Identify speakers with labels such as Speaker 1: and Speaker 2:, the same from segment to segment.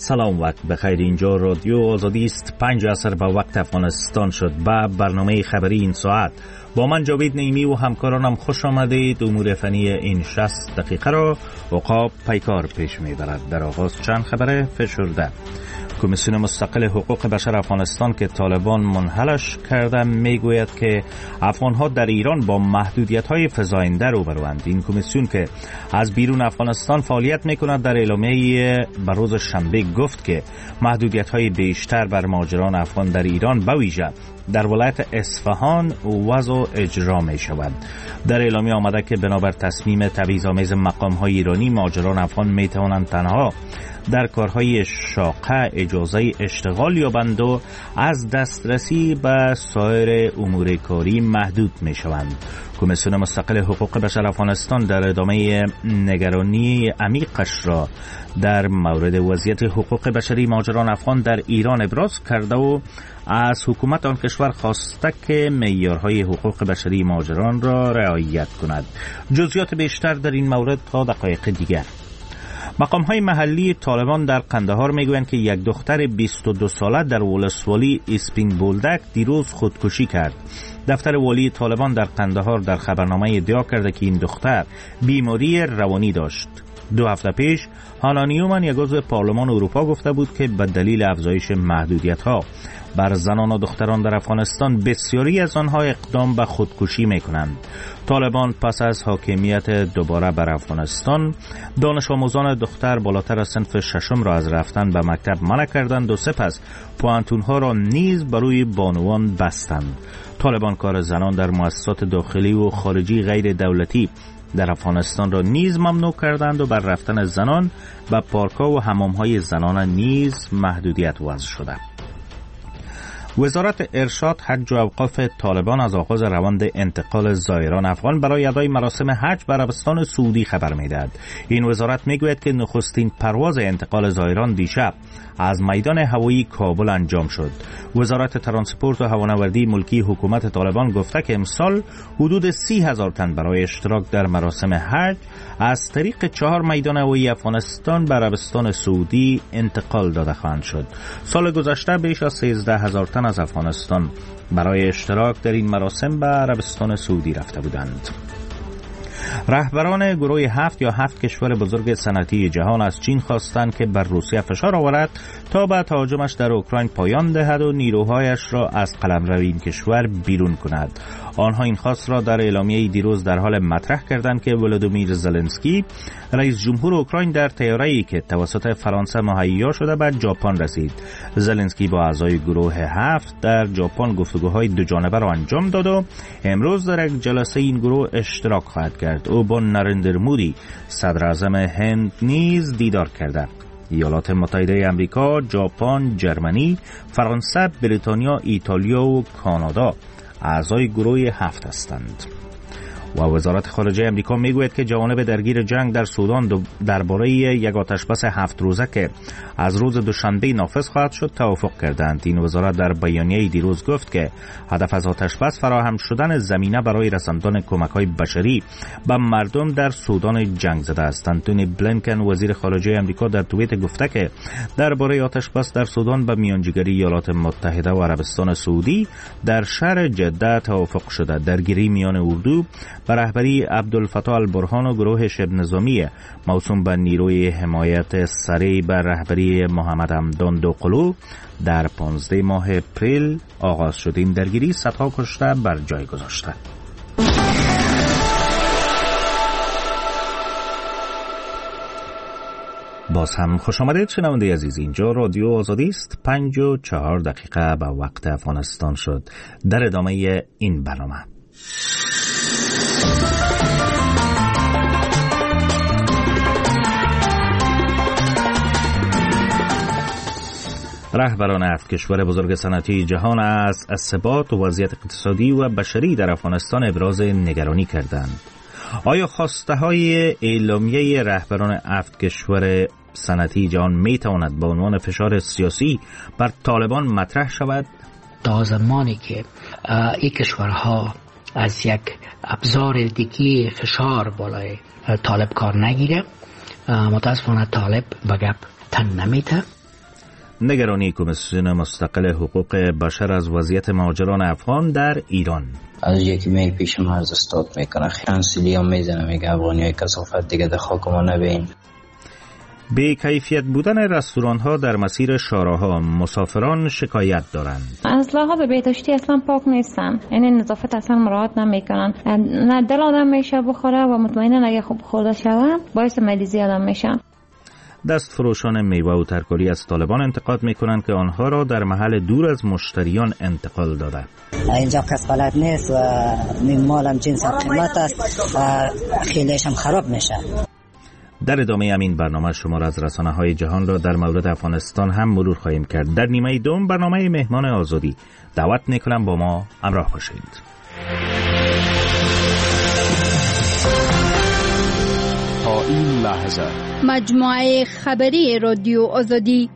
Speaker 1: سلام، وقت بخیر. اینجا رادیو آزادی است. 5 عصر به وقت افغانستان شد. با برنامه خبری این ساعت با من جاوید نعیمی و همکارانم خوش آمدید. امور فنی این 60 دقیقه را عقاب پیکار پیش میبرد. در آغاز چند خبر فشرده. کمیسیون مستقل حقوق بشر افغانستان که طالبان منحلش کرده میگوید که افغانها در ایران با محدودیت‌های فزاینده روبروند. این کمیسیون که از بیرون افغانستان فعالیت میکند در اعلامیه به روز شنبه گفت که محدودیت‌های بیشتر بر مهاجران افغان در ایران به ویژه در ولایت اصفهان وضع اجرا می شود. در اعلامیه آمده که بنابر تصمیم تبعیض‌آمیز مقام‌های ایرانی مهاجران افغان می توانند تنها در کارهای شاقه اجازه اشتغال یابند و از دسترسی به سایر امور کاری محدود می شوند. کمیسیون مستقل حقوق بشر افغانستان در ادامه نگرانی عمیقش را در مورد وضعیت حقوق بشری مهاجران افغان در ایران ابراز کرده و از حکومت آن کشور خواسته که معیارهای حقوق بشری مهاجران را رعایت کند. جزئیات بیشتر در این مورد تا دقایق دیگر. مقام‌های محلی طالبان در قندهار میگویند که یک دختر 22 ساله در ولسوالی اسپین بولدک دیروز خودکشی کرد. دفتر والی طالبان در قندهار در خبرنامه ادعا کرده که این دختر بیماری روانی داشت. 2 هفته پیش هانا نیومن یک عضو پارلمان اروپا گفته بود که به دلیل افزایش محدودیت‌ها بر زنان و دختران در افغانستان بسیاری از آنها اقدام به خودکشی میکنند. طالبان پس از حاکمیت دوباره بر افغانستان دانش آموزان دختر بالاتر از صنف ششم را از رفتن به مکتب منع کردند و سپس پوانتونها را نیز برای بانوان بستند. طالبان کار زنان در مؤسسات داخلی و خارجی غیر دولتی در افغانستان را نیز ممنوع کردند و بر رفتن زنان به پارک‌ها و حمام‌های زنانه نیز محدودیت وضع شده. وزارت ارشاد، حج و اوقاف طالبان از آغاز روند انتقال زائران افغان برای ادای مراسم حج به عربستان سعودی خبر می‌دهد. این وزارت میگوید که نخستین پرواز انتقال زائران دیشب از میدان هوایی کابل انجام شد. وزارت ترانسپورت و هوانوردی ملکی حکومت طالبان گفته که امسال حدود 30,000 تن برای اشتراک در مراسم حج از طریق 4 میدان هوایی افغانستان به عربستان سعودی انتقال داده خواهند شد. سال گذشته بیش از 13,000 تن از افغانستان برای اشتراک در این مراسم به عربستان سعودی رفته بودند. رهبران گروه 7 یا 7 کشور بزرگ صنعتی جهان از چین خواستند که بر روسیه فشار آورد تا به تهاجمش در اوکراین پایان دهد و نیروهایش را از قلمرو این کشور بیرون کند. آنها این خواست را در اعلامیه دیروز در حال مطرح کردند که ولودیمیر زلنسکی رئیس جمهور اوکراین در طیاره‌ای که توسط فرانسه مهیا شده به ژاپن رسید. زلنسکی با اعضای گروه 7 در ژاپن گفتگوهای دو جانبه را انجام داد و امروز در یک جلسه این گروه اشتراک خواهد کرد. او با نریندر مودی صدر اعظم هند نیز دیدار کرده. ایالات متحده آمریکا، ژاپن، جرمنی، فرانسه، بریتانیا، ایتالیا و کانادا اعضای گروه 7 هستند. و وزارت خارجه آمریکا میگوید که جوانب درگیر جنگ در سودان درباره یک آتشبس 7 روزه که از روز دوشنبه نافذ خواهد شد توافق کردند. این وزارت در بیانیه دیروز گفت که هدف از آتشبس فراهم شدن زمینه برای رساندن کمک‌های بشری به مردم در سودان جنگ زده است. انتونی بلینکن وزیر خارجه آمریکا در توییت گفته که درباره آتشبس در سودان به میانجیگری ایالات متحده و عربستان سعودی در شهر جده توافق شده. درگیری میان اردو به رهبری عبدالفتاح البرهان و گروه شبه نظامی موسوم به نیروی حمایت سریع به رهبری محمد حمدان دوقلو در 15 ماه اپریل آغاز شد. این درگیری صدها کشته بر جای گذاشته. باز هم خوش آمدید شنونده عزیز. اینجا رادیو آزادی است. 5:04 به وقت افغانستان شد. در ادامه این برنامه رهبران 7 کشور بزرگ صنعتی جهان از ثبات و وضعیت اقتصادی و بشری در افغانستان ابراز نگرانی کردند. آیا خواسته های اعلامیه رهبران 7 کشور صنعتی جهان می تواند به عنوان فشار سیاسی بر طالبان مطرح شود؟
Speaker 2: تا زمانی که این کشورها از یک ابزار دیگه فشار بالای طالب کار نگیره، متاسفانه طالب به گپ تن نمیده
Speaker 1: نگرانی کمیسیون مستقل حقوق بشر از وضعیت مهاجران افغان در ایران.
Speaker 3: از یکی می پیشم عرض استاپ میکنه، کنسیلی هم میزنه، میگه افغانی های کثافت دیگه در خاک ما نبین.
Speaker 1: بی کیفیت بودن رستوران ها در مسیر شاراها، مسافران شکایت دارند.
Speaker 4: از لحاظ بهداشتی اصلا پاک نیستن، یعنی نظافت اصلا مراعات نمیکنن. نه دل آدم میشه بخوره و مطمئنا اگه خوب خورده شوه باعث مریضی آدم میشه.
Speaker 1: دست فروشان میوه و ترکاری از طالبان انتقاد میکنند که آنها را در محل دور از مشتریان انتقال داده.
Speaker 5: اینجا کس بلد نیست و مال هم جنس قیمت است و خیلیش هم خراب میشه.
Speaker 1: در ادامه همین برنامه شما را از رسانه‌های جهان را در مورد افغانستان هم مرور خواهیم کرد. در نیمه دوم برنامه مهمان آزادی. دعوت میکنم با ما همراه باشید.
Speaker 6: تا این لحظه
Speaker 7: مجموعه خبری رادیو آزادی.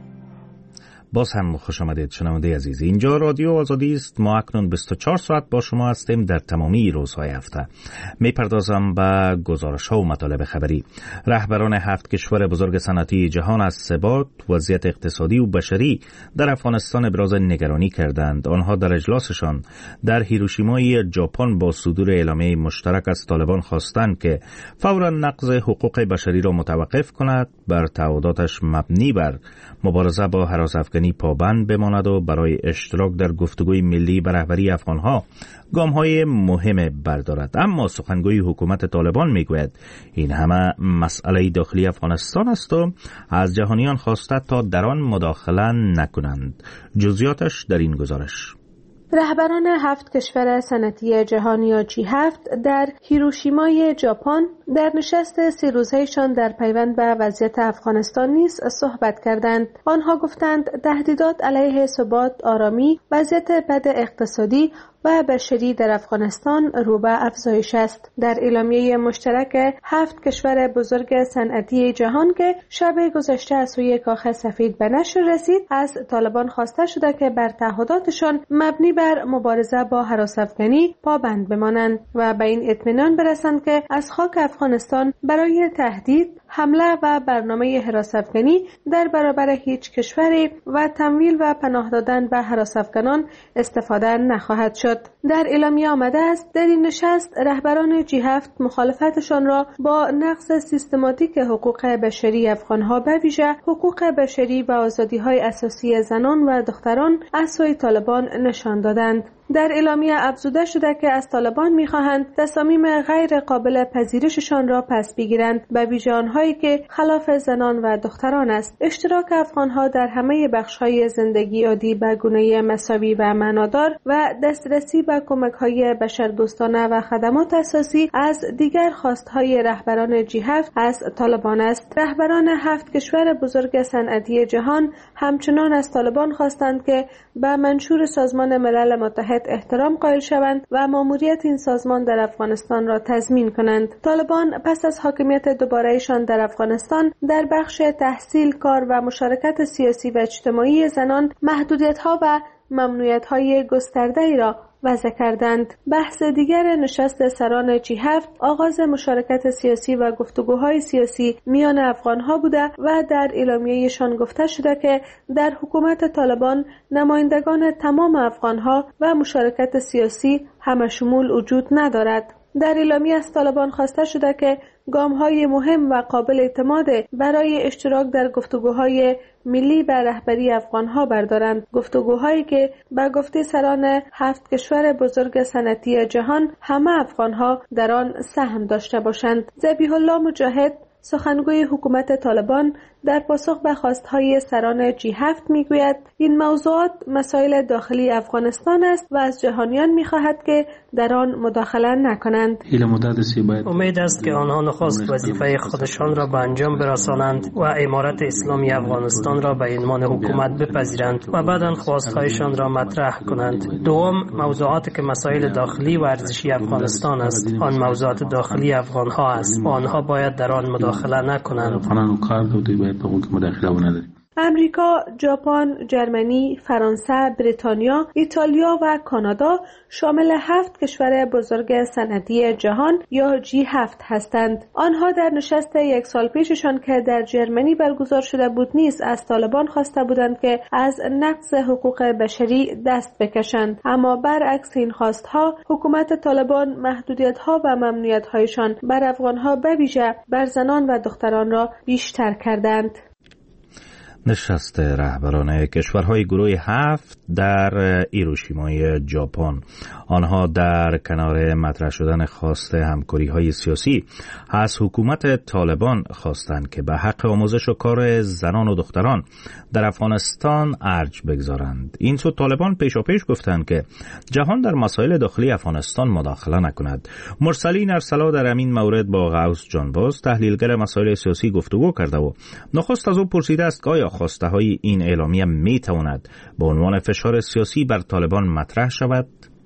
Speaker 1: باز هم خوش آمدید شنونده عزیز. اینجا رادیو آزادی است. ما اکنون 24 ساعت با شما هستیم در تمامی روزهای هفته. میپردازم به گزارش‌ها و مطالب خبری. رهبران 7 کشور بزرگ صنعتی جهان از ثبات، وضعیت اقتصادی و بشری در افغانستان ابراز نگرانی کردند. آنها در اجلاسشان در هیروشیمای ژاپن با صدور اعلامیه مشترک از طالبان خواستند که فوراً نقض حقوق بشری را متوقف کند، بر تعهداتش مبنی بر مبارزه با هراس افغانی پابند بماند و برای اشتراک در گفتگوی ملی به رهبری افغانها گام‌های مهم بردارد. اما سخنگوی حکومت طالبان میگوید این همه مسئله داخلی افغانستان است و از جهانیان خواسته تا در آن مداخله نکنند. جزئیاتش در این گزارش.
Speaker 8: رهبران 7 کشور صنعتی جهان یا G7 در هیروشیمای ژاپن در نشست 3 روزهایشان در پیوند به وضعیت افغانستان نیز صحبت کردند. آنها گفتند تهدیدات علیه ثبات، آرامی، وضعیت بد اقتصادی و بشری در افغانستان رو به افزایش است. در اعلامیه مشترک 7 کشور بزرگ صنعتی جهان که شب گذشته از سوی کاخ سفید به نشر رسید، از طالبان خواسته شده که بر تعهداتشان مبنی بر مبارزه با هراس افغانی پابند بمانند و به این اطمینان برسند که از خاک افغانستان برای تهدید، حمله و برنامه هراس افغانی در برابر هیچ کشوری و تمویل و پناه دادن به هراس افغانان استفاده نخواهد شد. در اعلامیه آمده است در این نشست رهبران G7 مخالفتشان را با نقض سیستماتیک حقوق بشری افغانها به ویژه حقوق بشری و آزادی‌های اساسی زنان و دختران از سوی طالبان نشان دادند. در اعلامیه افزوده شده که از طالبان می‌خواهند تصامیم غیر قابل پذیرششان را پس بگیرند، به ویژه آنهایی که خلاف زنان و دختران است. اشتراک افغانها در همه بخش‌های زندگی عادی به گونه مساوی و معنادار و دسترسی به کمک‌های بشردوستانه و خدمات اساسی از دیگر خواست‌های رهبران G7 از طالبان است. رهبران 7 کشور بزرگ صنعتی جهان همچنان از طالبان خواستند که به منشور سازمان ملل متحد احترام قائل شوند و ماموریت این سازمان در افغانستان را تضمین کنند. طالبان پس از حاکمیت دوباره‌ایشان در افغانستان در بخش تحصیل، کار و مشارکت سیاسی و اجتماعی زنان محدودیت‌ها و ممنوعیت‌های گسترده‌ای را وضع کردند. بحث دیگر نشست سران G7 آغاز مشارکت سیاسی و گفتگوهای سیاسی میان افغانها بوده و در اعلامیه‌شان گفته شده که در حکومت طالبان نمایندگان تمام افغانها و مشارکت سیاسی همشمول وجود ندارد. در اعلامیه از طالبان خواسته شده که گام‌های مهم و قابل اعتماد برای اشتراک در گفتگوهای ملی به رهبری افغانها بردارند، گفتگوهایی که به گفته سران 7 کشور بزرگ صنعتی جهان همه افغانها در آن سهم داشته باشند. ذبیح الله مجاهد، سخنگوی حکومت طالبان، در پاسخ به خواستهای سران G7 میگوید این موضوعات مسائل داخلی افغانستان است و از جهانیان میخواهد که در آن مداخله نکنند.
Speaker 9: امید است که آنها نخست وظیفه خودشان را به انجام برسانند و امارت اسلامی افغانستان را به عنوان حکومت بپذیرند و بعداً خواستهایشان را مطرح کنند. دوم، موضوعاتی که مسائل داخلی و ارزشی افغانستان است، آن موضوعات داخلی افغانها است و آنها باید در آن مداخله نکنند.
Speaker 8: امریکا، ژاپن، ژرمنی، فرانسه، بریتانیا، ایتالیا و کانادا شامل 7 کشور بزرگ صنعتی جهان یا G7 هستند. آنها در نشست یک سال پیششان که در ژرمنی برگزار شده بود نیز از طالبان خواسته بودند که از نقض حقوق بشری دست بکشند، اما برعکس این خواستها حکومت طالبان محدودیت‌ها و ممنوعیت‌هایشان بر افغان‌ها به ویژه بر زنان و دختران را بیشتر کردند.
Speaker 1: نشست رهبران کشورهای گروه 7 در هیروشیمای ژاپن. آنها در کنار مطرح شدن خواست همکاری‌های سیاسی از حکومت طالبان خواستند که به حق آموزش و کار زنان و دختران در افغانستان ارج بگذارند. این سو طالبان پیشاپیش گفتند که جهان در مسائل داخلی افغانستان مداخله نکند. مرسلین ارسلا در همین مورد با غوث جانباز تحلیلگر مسائل سیاسی گفتگو کرده و نخست از او پرسیده است که آیا خواسته های این اعلامیه می تواند به عنوان فشار سیاسی بر طالبان مطرح شود؟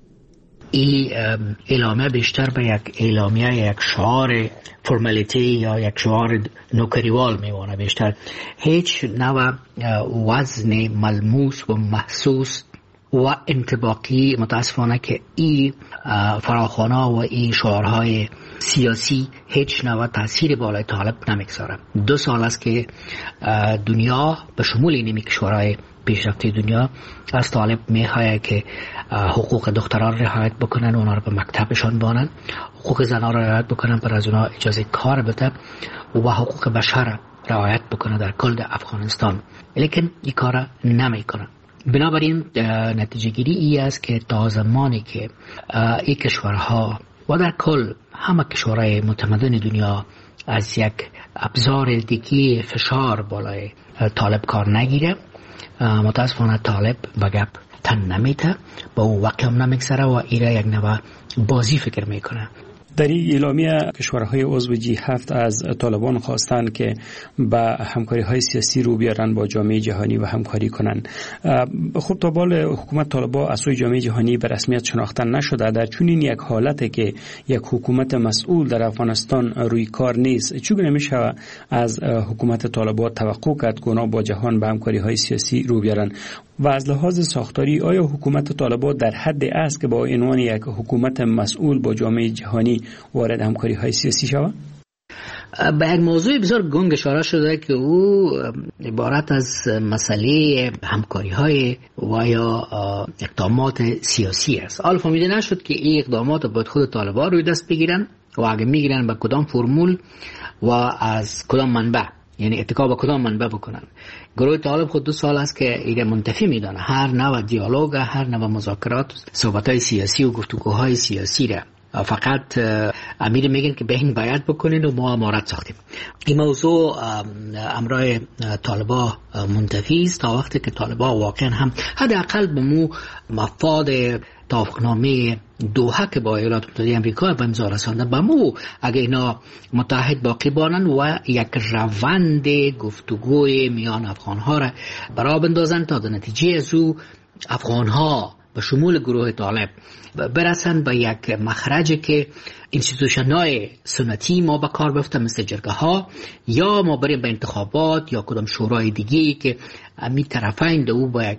Speaker 2: این اعلامیه بیشتر به یک اعلامیه، یک شعار فرمالیتی یا یک شعار نوکریوال میمونه. بیشتر هیچ نوع وزن ملموس و محسوس و انطباقی متاسفانه که این فراخوانه و این شعارهای سیاسی هیچ نوع تاثیر بالای طالب نمیگذاره. 2 سال است که دنیا به شمول این کشورهای پیشرفته دنیا از طالب میخواه که حقوق دختران رعایت بکنن، اونا رو به مکتبشان بانن، حقوق زنان رو رعایت بکنن، پر از اونا اجازه کار بده و حقوق بشر رعایت بکنه در کل افغانستان، لیکن این کار نمیکنن. بنابراین نتیجه گیری ای است که تا زمانی که این کشورها و در کل همه کشورهای متمدن دنیا از یک ابزار دیگه فشار بالای طالب کار نگیره، متاسفانه طالب به گپ تن نمیته، با او وقت هم نمیگذره و ایره یک نوع بازی فکر میکنه.
Speaker 10: در این اعلامیه کشورهای عضو G7 از طالبان خواستند که به همکاری‌های سیاسی رو بیارن با جامعه جهانی و همکاری کنند. خب تا بال حکومت طالبان از سوی جامعه جهانی به رسمیت شناخته نشده. در چنین یک حالتی که یک حکومت مسئول در افغانستان روی کار نیست، چگونه میشه از حکومت طالبان توقع کرد که اونا با جهان به همکاری‌های سیاسی رو بیارن؟ و از لحاظ ساختاری آیا حکومت طالبان در حد است که با عنوان یک حکومت مسئول با جامعه جهانی وارد همکاری‌های سیاسی شود؟
Speaker 2: به یک موضوع بسیار گنگ اشاره شده که او عبارت از مسئله همکاری‌های و یا اقدامات سیاسی است. حال فهمیده نشد که این اقدامات باید خود طالبان روی دست بگیرن و اگه میگیرن به کدام فرمول و از کدام منبع، یعنی اتکا به کدام منبع بکنن. گروه طالب خود 2 سال است که ایره منتفی میدانه هر نوع دیالوگ، هر نوع مذاکرات، صحبت‌های سیاسی و گفتگوهای سیاسی را فقط امیر میگن که به این بیعت بکنین و ما امارت ساختیم. این موضوع امرای طالبا منتفی است تا وقتی که طالبا واقعا هم حداقل به مو مفاد توافقنامه دوحه که با ایالات متحده آمریکا به امضا رساندن به مو اگه اینا متحد باقی بانن و یک روند گفتگوی میان افغانها را برا بندازن تا در نتیجه از او افغانها به شمول گروه طالب برسن به یک مخرجی که انستیتوشن‌های سنتی ما به کار بفته مثل جرگه ها، یا ما بریم به انتخابات یا کدام شورای دیگه‌ای که امی طرفین دو با یک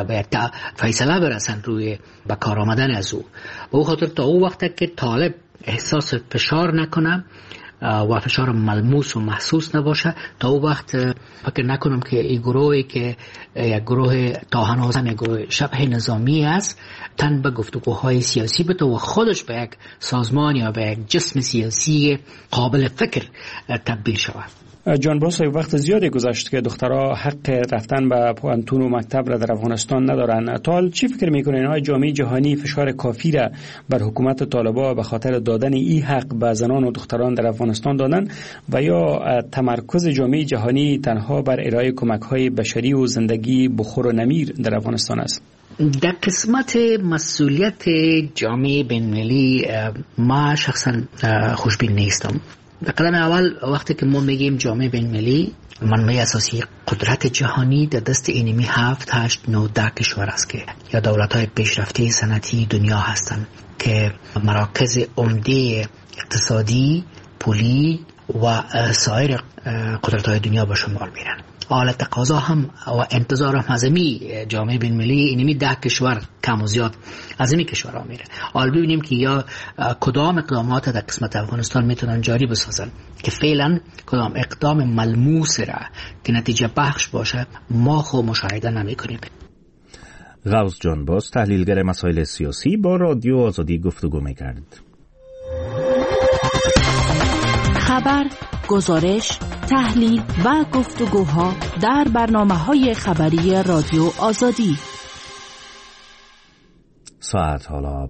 Speaker 2: فیصله برسن روی به کار آمدن از او. به او خاطر تا او وقت که طالب احساس فشار نکنه و فشار ملموس و محسوس نباشه، تا او وقت فکر نکنم که این گروهی که یک گروه تا هنوز هم یک گروه شبه نظامی است تن به گفتگوهای سیاسی بده و خودش به یک سازمان یا به یک جسم سیاسی قابل فکر تبدیل شود.
Speaker 10: جان باس وقت زیادی گذشت که دخترها حق رفتن به پوانتون و مکتب را در افغانستان ندارن. تا حال چی فکر میکنین های جامعه جهانی فشار کافی را بر حکومت طالبان به خاطر دادن این حق به زنان و دختران در افغانستان دادن و یا تمرکز جامعه جهانی تنها بر ارائه کمک های بشری و زندگی بخور و نمیر در افغانستان است؟
Speaker 2: در قسمت مسئولیت جامعه بین‌المللی ما شخصا خوشبین نیستم. در قدم اول وقتی که ما میگیم جامعه بین‌المللی، منبع اساسی قدرت جهانی در دست اینمی 7 8 9 10 کشور است که یا دولت‌های پیشرفته صنعتی دنیا هستند که مراکز عمده اقتصادی، پولی و سایر قدرت‌های دنیا به شمار میرن. حال تقاضا هم و انتظار هم از جامعه بین المللی اینمی 10 کشور کم و زیاد از این کشورها میره. حال ببینیم که یا کدام اقدامات در قسمت افغانستان میتونن جاری بسازن که فعلا کدام اقدام ملموس را که نتیجه بخش باشه ما خود مشاهده نمیکنیم.
Speaker 1: غوث جان باز تحلیلگر مسائل سیاسی با رادیو آزادی گفتگو میکرد.
Speaker 11: خبر، گزارش، تحلیل و گفتگوها در برنامه‌های خبری رادیو آزادی.
Speaker 1: ساعت حالا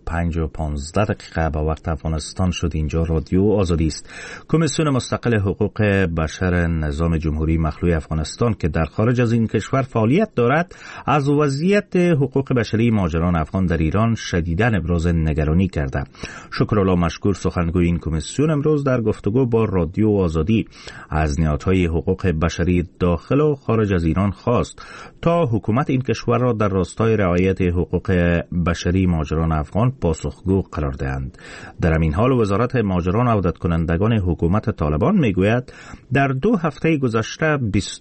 Speaker 1: 5:15 با وقت افغانستان شد. اینجا رادیو آزادی است. کمیسیون مستقل حقوق بشر نظام جمهوری مخلوع افغانستان که در خارج از این کشور فعالیت دارد از وضعیت حقوق بشری مهاجران افغان در ایران شدیداً ابراز نگرانی کرده. شکرالله مشکور سخنگوی این کمیسیون امروز در گفتگو با رادیو آزادی از نهادهای حقوق بشری داخل و خارج از ایران خواست تا حکومت این کشور را در راستای رعایت حقوق بشری مهاجران افغان پاسخگو قرار دهند. در این حال وزارت مهاجران و عودت کنندگان حکومت طالبان میگوید در 2 هفته گذشته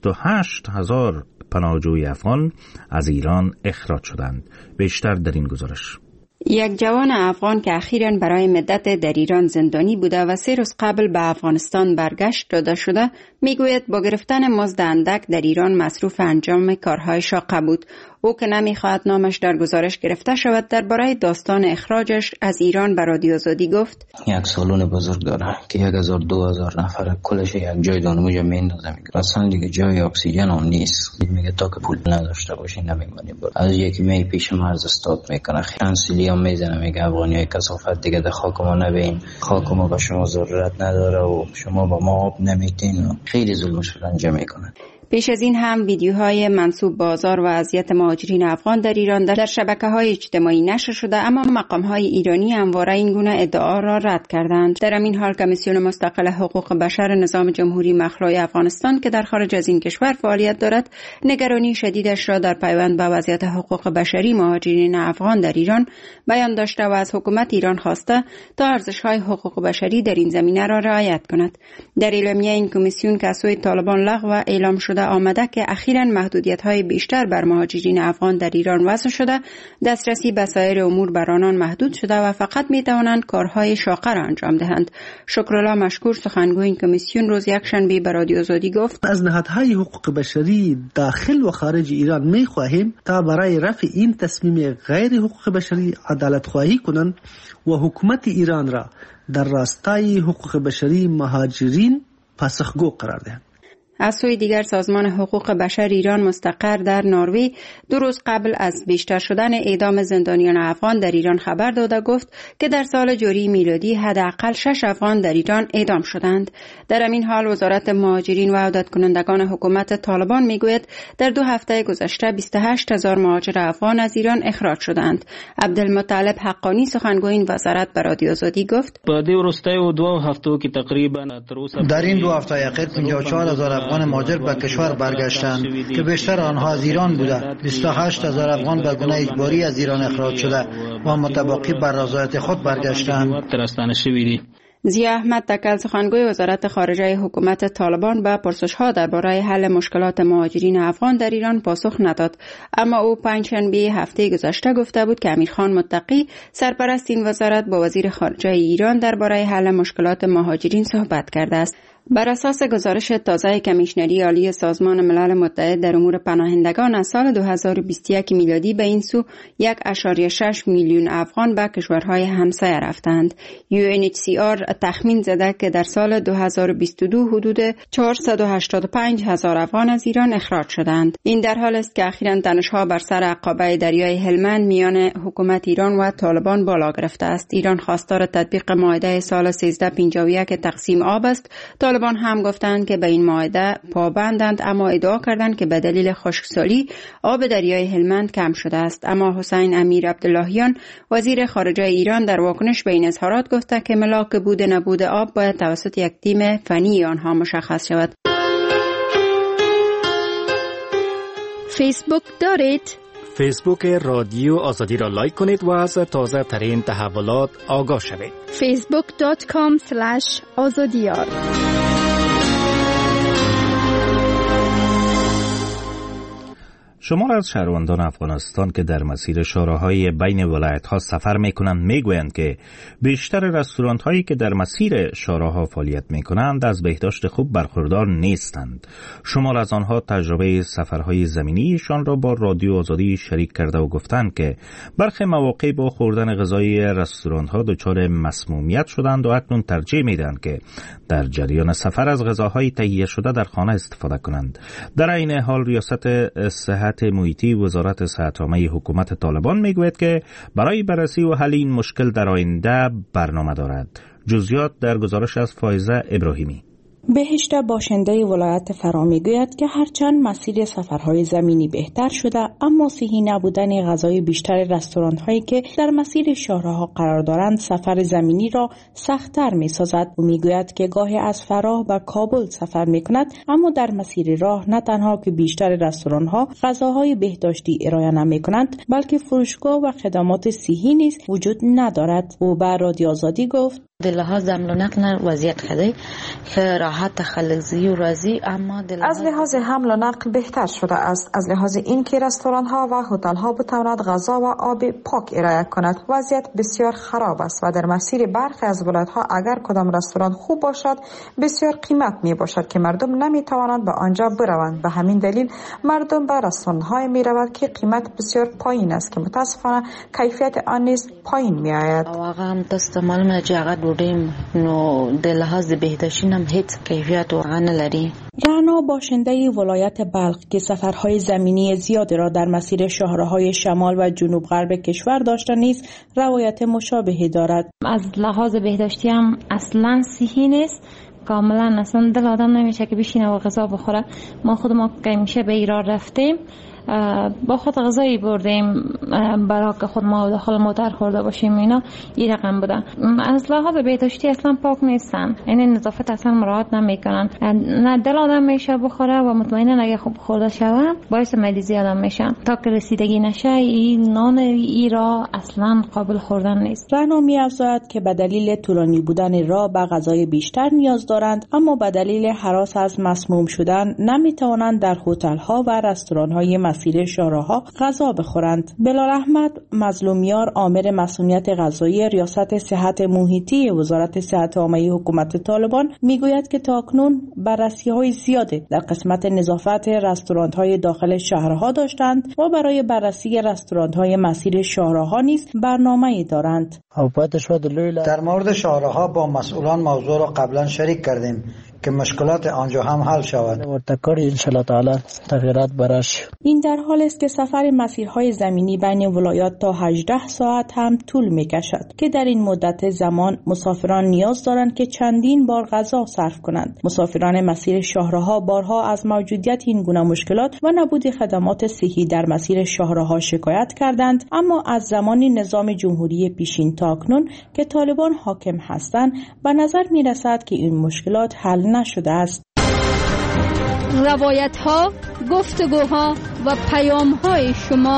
Speaker 1: 28,000 پناهجوی افغان از ایران اخراج شدند. بیشتر در این گزارش.
Speaker 12: یک جوان افغان که اخیراً برای مدت در ایران زندانی بوده و 3 روز قبل به افغانستان برگشت داده شده میگوید با گرفتن مزد اندک در ایران مصروف انجام کارهای شاقه بود. او که نمیخواهد نامش در گزارش گرفته شود درباره داستان اخراجش از ایران به رادیو آزادی گفت:
Speaker 3: یک سالن بزرگ داره که 1000-2000 نفر کلش یک جای دانموجا میندازه. اصلا دیگه جای اکسیژن هم نیست. میگه تا که پول نداشته باشی نمیمونی. از یکی می پیش مرز استاد میکنه، کنسیلی هم میزنه، میگه افغانیای کثافت دیگه در خاک ما نبین، خاک ما به شما ضرورت نداره و شما با ما آب نمیتین و خیلی ظلمش انجام میکنه.
Speaker 12: پیش از این هم ویدیوهای منسوب به آزار و اذیت مهاجرین افغان در ایران در شبکه‌های اجتماعی نشر شده، اما مقام‌های ایرانی همواره این گونه ادعا را رد کردند. در همین حال کمیسیون مستقل حقوق بشر نظام جمهوری مخلوع افغانستان که در خارج از این کشور فعالیت دارد، نگرانی شدیدش را در پیوند با وضعیت حقوق بشری مهاجرین افغان در ایران بیان داشته و از حکومت ایران خواسته تا ارزش‌های حقوق بشری در این زمینه را رعایت کند. در اعلامیه این کمیسیون که از سوی طالبان لغو اعلام شده آمده که اخیراً محدودیت‌های بیشتر بر مهاجرین افغان در ایران وضع شده، دسترسی به سایر امور بر آنان محدود شده و فقط می‌توانند کارهای شاقه را انجام دهند. شکرالله مشکور سخنگوی این کمیسیون روز یکشنبه به رادیو آزادی گفت:
Speaker 13: از نهادهای حقوق بشری داخل و خارج ایران می‌خواهیم تا برای رفع این تصمیم غیر حقوق بشری عدالت خواهی کنند و حکومت ایران را در راستای حقوق بشری مهاجرین پاسخگو قرار دهند.
Speaker 12: از سوی دیگر سازمان حقوق بشر ایران مستقر در نروژ 2 روز قبل از بیشتر شدن اعدام زندانیان افغان در ایران خبر داده گفت که در سال جاری میلادی حداقل 6 افغان در ایران اعدام شدند. در همین حال وزارت مهاجرین و عودت کنندگان حکومت طالبان میگوید در 2 هفته گذشته 28,000 مهاجر افغان از ایران اخراج شدند. عبدالمطلب حقانی سخنگوی این وزارت به رادیو آزادی گفت:
Speaker 14: در این 2 هفته اخیر 54,000 افغان مهاجر به کشور برگشتند که بیشتر آنها از ایران بوده. 28,000 افغان به گونه اجباری از ایران اخراج شده و متباقی بر رضایت خود برگشتند.
Speaker 12: ضیاء احمد تکل سخنگوی وزارت خارجه حکومت طالبان به پرسش‌ها درباره حل مشکلات مهاجرین افغان در ایران پاسخ نداد، اما او پنجشنبه هفته گذشته گفته بود که امیرخان متقی سرپرست این وزارت با وزیر خارجه ایران درباره حل مشکلات مهاجرین صحبت کرده است. بر اساس گزارش تازه کمیشنری عالی سازمان ملل متحد در امور پناهندگان از سال 2021 میلادی به این سو 1.6 میلیون افغان به کشورهای همسایه رفتند. UNHCR تخمین زده که در سال 2022 حدود 485,000 افغان از ایران اخراج شدند. این در حال است که اخیراً تنش‌ها بر سر عقبه دریای هلمند میان حکومت ایران و طالبان بالا گرفته است. ایران خواستار تطبیق معاهده سال 1351 تقسیم آب است. طالبان هم گفتند که به این معاهده پابندند، اما ادعا کردند که به دلیل خشکسالی آب دریای هلمند کم شده است. اما حسین امیر عبداللهیان وزیر خارجه ایران در واکنش به این اظهارات گفته که ملاک بود نبود آب باید توسط یک تیم فنی آنها مشخص شود.
Speaker 7: فیسبوک دارید؟
Speaker 15: فیسبوک رادیو آزادی را لایک کنید و از تازه ترین تحولات آگاه شوید.
Speaker 7: facebook.com/azadiyar
Speaker 1: شمار از شهروندان افغانستان که در مسیر شاهراهای بین ولایت‌ها سفر می‌کنند می‌گویند که بیشتر رستوران‌هایی که در مسیر شاهراها فعالیت می‌کنند از بهداشت خوب برخوردار نیستند. شمار از آنها تجربه سفرهای زمینیشان را با رادیو آزادی شریک کرده و گفتند که برخی مواقع با خوردن غذای رستوران‌ها دچار مسمومیت شدند و اکنون ترجیح می‌دهند که در جریان سفر از غذاهای تهیه شده در خانه استفاده کنند. در این حال ریاست صحت محیطی وزارت صحت‌عامه حکومت طالبان میگوید که برای بررسی و حل این مشکل در آینده برنامه دارد. جزئیات در گزارش از فائزه ابراهیمی.
Speaker 16: بهشت باشنده ولایت فرا میگوید که هرچند مسیر سفرهای زمینی بهتر شده، اما صحی نبودن غذای بیشتر رستوران‌هایی که در مسیر شاهراها قرار دارند سفر زمینی را سخت‌تر می‌سازد. او میگوید که گاهی از فراه و کابل سفر می‌کند، اما در مسیر راه نه تنها که بیشتر رستوران‌ها غذاهای بهداشتی ارائه نمی‌کنند، بلکه فروشگاه و خدمات صحی نیز وجود ندارد. او به رادیو آزادی گفت:
Speaker 17: در لحاظ حمل و نقل وضعیت خیلی که راحت خلزی و رازی، اما
Speaker 18: از لحاظ حمل و نقل بهتر شده است. از لحاظ اینکه رستوران ها و هتل ها بتواند غذا و آب پاک ارائه کند، وضعیت بسیار خراب است و در مسیر برخی از ولایت ها اگر کدام رستوران خوب باشد بسیار قیمت می باشد که مردم نمی توانند به آنجا بروند. به همین دلیل مردم به رستوران های می روند که قیمت بسیار پایین است که متاسفانه کیفیت آن نیز پایین می آید.
Speaker 17: واقعا دست معلومه که نو در لحاظ بهداشتی هم هیچ کیفیت واقعا نداری.
Speaker 16: رعنا باشنده ولایت بلخ که سفرهای زمینی زیادی را در مسیر شاهراهای شمال و جنوب غرب کشور داشته نیز روایت مشابهی دارد.
Speaker 4: از لحاظ بهداشتی هم اصلا صحی نیست، کاملا اصلا دل آدم نمیشه که بشینه و غذا بخوره. ما خود ما که میشه به ایران رفتیم با خود غذایی بردیم برای که خود ما داخل موتر خورده باشیم. اینا این رقم بوده. از لحاظ بهداشتی اصلا پاک نیستن، یعنی نظافت اصلا مراعات نمیکنن. نه دل آدم میشه بخوره و مطمئنا اگه خوب خورده شوه باعث مریضی آدم میشه. تا که رسیدگی نشه این نان ایرا اصلا قابل خوردن نیست.
Speaker 16: رعنا می‌افزاید که به دلیل طولانی بودن راه به غذای بیشتر نیاز دارند، اما به دلیل هراس از مسموم شدن نمیتوانند در هتل‌ها و رستوران‌های مسیر شاهراها غذا بخورند. بلال احمد مظلومیار آمر مسئولیت غذایی ریاست صحت محیطی وزارت صحت عامه حکومت طالبان میگوید که تاکنون بررسی‌های زیاده در قسمت نظافت رستوران‌های داخل شهرها داشتند و برای بررسی رستوران‌های مسیر شاهراها نیز برنامه‌ای دارند.
Speaker 14: در مورد شاهراها با مسئولان موضوع را قبلا شریک کردیم که مشکلات آنجا هم حل شود.
Speaker 16: این در حال است که سفر مسیرهای زمینی بین ولایات تا 18 ساعت هم طول می‌کشد که در این مدت زمان مسافران نیاز دارند که چندین بار غذا صرف کنند. مسافران مسیر شاهراها بارها از موجودیت این گونه مشکلات و نبود خدمات صحی در مسیر شاهراها شکایت کردند، اما از زمانی نظام جمهوری پیشین تا اکنون که طالبان حاکم هستند به نظر می‌رسد که این مشکلات حل نشده است.
Speaker 7: روایت ها، گفتگوها و پیام های شما.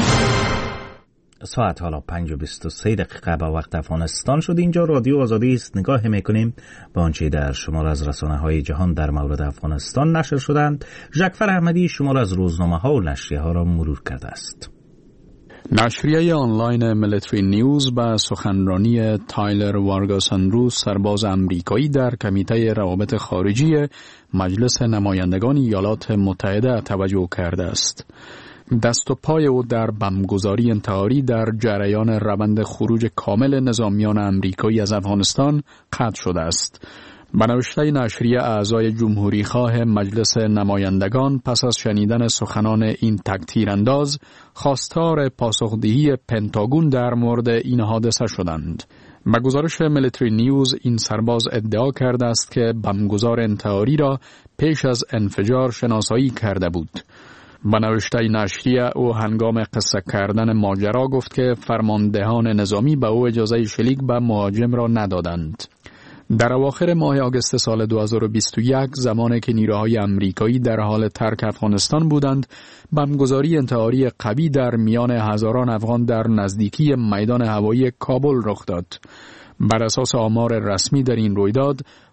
Speaker 1: ساعت حالا 5:23 به وقت افغانستان شد. اینجا رادیو آزادی است. نگاه میکنیم به آنچه در شمار از رسانه‌های جهان در مورد افغانستان نشر شدند. ژکفر احمدی شمار از روزنامه‌ها و نشریه‌ها را مرور کرده است.
Speaker 6: نشریه آنلاین ملیتری نیوز به سخنرانی تایلر وارگاساندرو سرباز امریکایی در کمیته روابط خارجی مجلس نمایندگان ایالات متحده توجه کرده است. دست و پای او در بمبگذاری انتحاری در جریان روند خروج کامل نظامیان امریکایی از افغانستان قطع شده است. به نوشته نشریه، اعضای جمهوری خواه مجلس نمایندگان پس از شنیدن سخنان این تکتیرانداز خواستار پاسخدهی پنتاگون در مورد این حادثه شدند. به گزارش ملیتری نیوز این سرباز ادعا کرده است که بمبگذار انتحاری را پیش از انفجار شناسایی کرده بود. به نوشته نشریه، او هنگام قصه کردن ماجرا گفت که فرماندهان نظامی به او اجازه شلیک به مهاجم را ندادند. در اواخر ماه آگوست سال 2021 زمانی که نیروهای امریکایی در حال ترک افغانستان بودند، بمبگذاری انتحاری قوی در میان هزاران افغان در نزدیکی میدان هوایی کابل رخ داد. بر اساس آمار رسمی در این رویداد،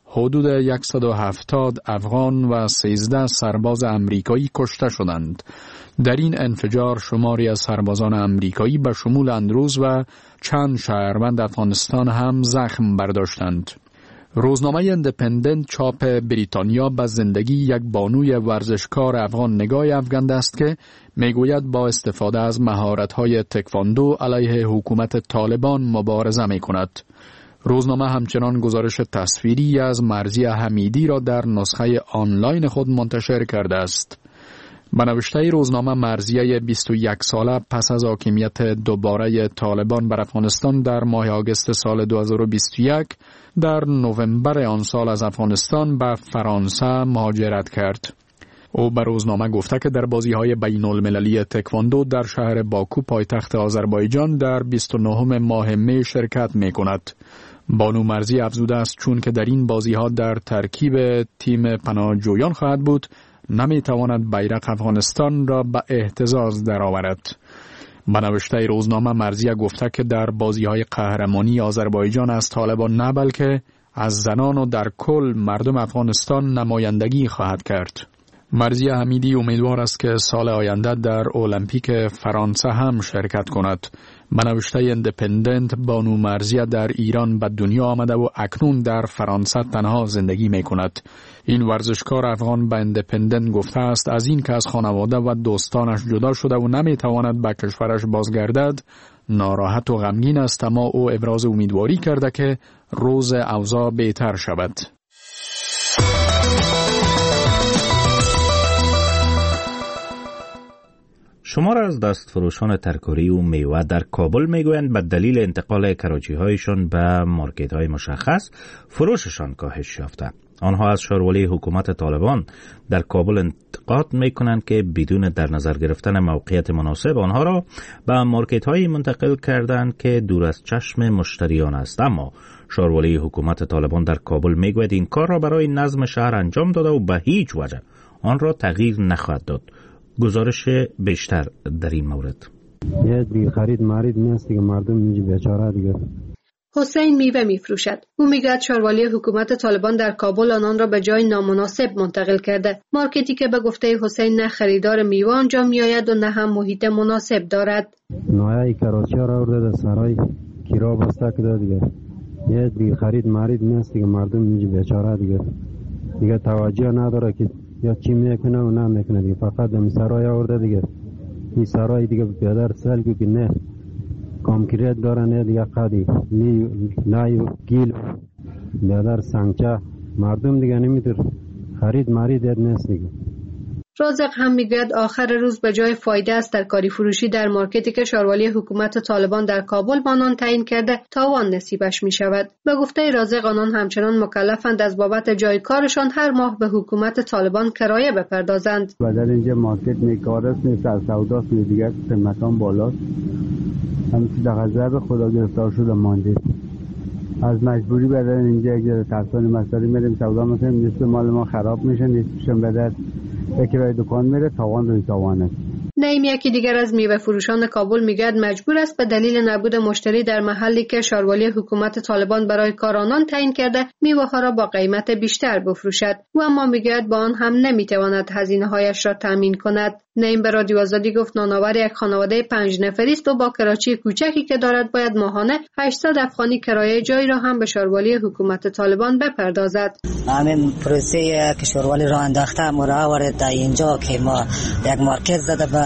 Speaker 6: حدود 170 افغان و 13 سرباز امریکایی کشته شدند. در این انفجار شماری از سربازان امریکایی به شمول اندروز و چند شهروند افغانستان هم زخم برداشتند. روزنامه اندپندنت چاپ بریتانیا به زندگی یک بانوی ورزشکار افغان نگاه افکنده است که میگوید با استفاده از مهارت‌های تکواندو علیه حکومت طالبان مبارزه می‌کند. روزنامه همچنان گزارش تصویری از مرضیه حمیدی را در نسخه آنلاین خود منتشر کرده است. به نوشته روزنامه، مرضیه 21 ساله پس از حاکمیت دوباره طالبان بر افغانستان در ماه آگوست سال 2021 در نوامبر آن سال از افغانستان به فرانسه مهاجرت کرد. او به روزنامه گفته که در بازی‌های بین‌المللی تکواندو در شهر باکو پایتخت آذربایجان در 29 ماه می شرکت می‌کند. بانو مرضی افزوده است چون که در این بازی‌ها در ترکیب تیم پناهجویان خواهد بود، نمی‌تواند بیرق افغانستان را به اهتزاز درآورد. به نوشته روزنامه، مرضیه گفته که در بازی‌های قهرمانی آذربایجان از طالبان نه بلکه از زنان و در کل مردم افغانستان نمایندگی خواهد کرد. مرضیه حمیدی امیدوار است که سال آینده در المپیک فرانسه هم شرکت کند. به نوشته اندپندنت، بانو مرضیه در ایران به دنیا آمده و اکنون در فرانسه تنها زندگی می کند. این ورزشکار افغان به اندپندنت گفته است از این که از خانواده و دوستانش جدا شده و نمی تواند به کشورش بازگردد ناراحت و غمگین است، اما او ابراز امیدواری کرده که روز اوضاع بهتر شود.
Speaker 1: شمار از دستفروشان ترکاری و میوه در کابل میگویند به دلیل انتقال کراچی‌هایشان به مارکت‌های مشخص فروششان کاهش یافته. آنها از شاروالی حکومت طالبان در کابل انتقاد میکنند که بدون در نظر گرفتن موقعیت مناسب آنها را به مارکت‌هایی منتقل کردند که دور از چشم مشتریان است. اما شاروالی حکومت طالبان در کابل میگوید این کار را برای نظم شهر انجام داده و به هیچ وجه آن را تغییر نخواهد داد. گزارش بیشتر در این مورد.
Speaker 19: یه دیگه خرید مارید نیست دیگه، مردم اینجا بیچاره دیگه.
Speaker 8: حسین میوه میفروشد. او میگوید شاروالی حکومت طالبان در کابل آنان را به جای نامناسب منتقل کرده. مارکتی که به گفته حسین نه خریدار میوه آنجا میآید و نه هم محیط مناسب دارد.
Speaker 19: نوای کراچی را آورده در سرای کرا بسته کرده دیگه. یه دیگه خرید مارید نیست دیگه، مردم اینجا بیچاره دیگه توجه نداره که یا چی میکنه و نه میکنه دیگه، فقط در سرای آورده دیگه. این سرای دیگه بیادر سلگو که نه کامکریت داره، نه دیگه قدی نه گیل بیادر سنگچه، مردم دیگه نمیتر خرید مارید نیست دیگه.
Speaker 8: رازق هم میگوید آخر روز به جای فایده از ترکاری فروشی در مارکتی که شاروالی حکومت طالبان در کابل با آنان تعیین کرده تاوان نصیبش می شود. به گفته رازق آنان همچنان مکلفند از بابت جای کارشان هر ماه به حکومت طالبان کرایه بپردازند.
Speaker 19: بدل اینجا مارکت میکارست نیست، از سوداست دیگه، قیمتان بالاست، همچی در غضب خدا گرفتار شده مانده. از مجبوری بدل اینجا اگر ترسان مسئله میریم سودا میکنیم، نصف مال ما خراب میشه، نصفشون بدل کرای دکان میره، تاوان روی تاوانه.
Speaker 8: نعیم یکی دیگر از میوه فروشان کابل میگوید مجبور است به دلیل نبود مشتری در محلی که شاروالی حکومت طالبان برای کارانان تعیین کرده میوه ها را با قیمت بیشتر بفروشد. او اما میگوید با آن هم نمیتواند هزینه هایش را تامین کند. نعیم به رادیو آزادی گفت نانآور یک خانواده 5 نفری است و با کراچی کوچکی که دارد باید ماهانه 800 افغانی کرایه جای را هم به شاروالی حکومت طالبان بپردازد.
Speaker 5: همین پروسه که شاروالی را انداخته ما را آورد تا اینجا که ما یک مارکت زده به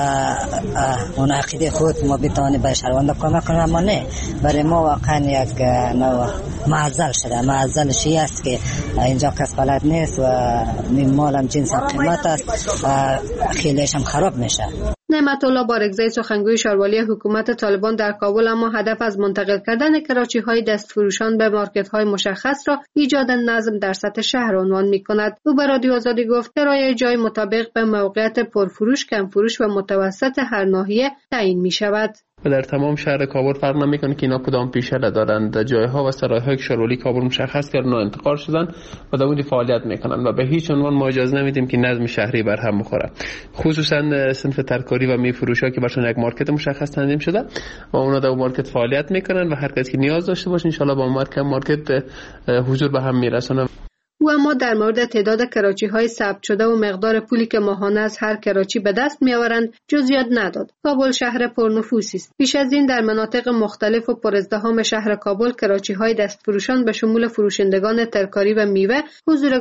Speaker 5: اون عقیده خود ما بتوانیم به شهروندان کمک کنیم، اما نه، برای ما واقعا یک نوع معضل شده. معضلش است که اینجا کس بلد نیست و مال هم جنس قیمت است، خیلیش هم خراب میشه.
Speaker 8: نعمت الله بارگزای سخنگوی شاروالی حکومت طالبان در کابل اما هدف از منتقل کردن کراچی‌های دستفروشان به مارکت‌های مشخص را ایجاد نظم در سطح شهر عنوان می‌کند. او به رادیو آزادی گفت کرایه جای مطابق به موقعیت پرفروش، کم فروش و متوسط هر ناحیه تعیین می‌شود.
Speaker 20: و در تمام شهر کابل فرق نمیکنه که اینا کدام پیشه دارند. جایها و سرای‌های شاروالی کابل مشخص کردن و انتقال شدن و در اون فعالیت میکنن و به هیچ عنوان ما اجازه نمیدیم که نظم شهری بر هم بخوره. خصوصا صنف ترکاری و میفروشا که برشون یک مارکت مشخص تنظیم شده و اونا در اون مارکت فعالیت میکنن و هر کسی که نیاز داشته باشه ان شاءالله با مارکت حضور به هم میرسونه.
Speaker 8: اما در مورد تعداد کراچی های ثبت شده و مقدار پولی که ماهانه از هر کراچی به دست میآورند جزئیات نداد. کابل شهر پرنفوسی است. پیش از این در مناطق مختلف و پرازدحام شهر کابل کراچی های دستفروشان به شمول فروشندگان ترکاری و میوه حضور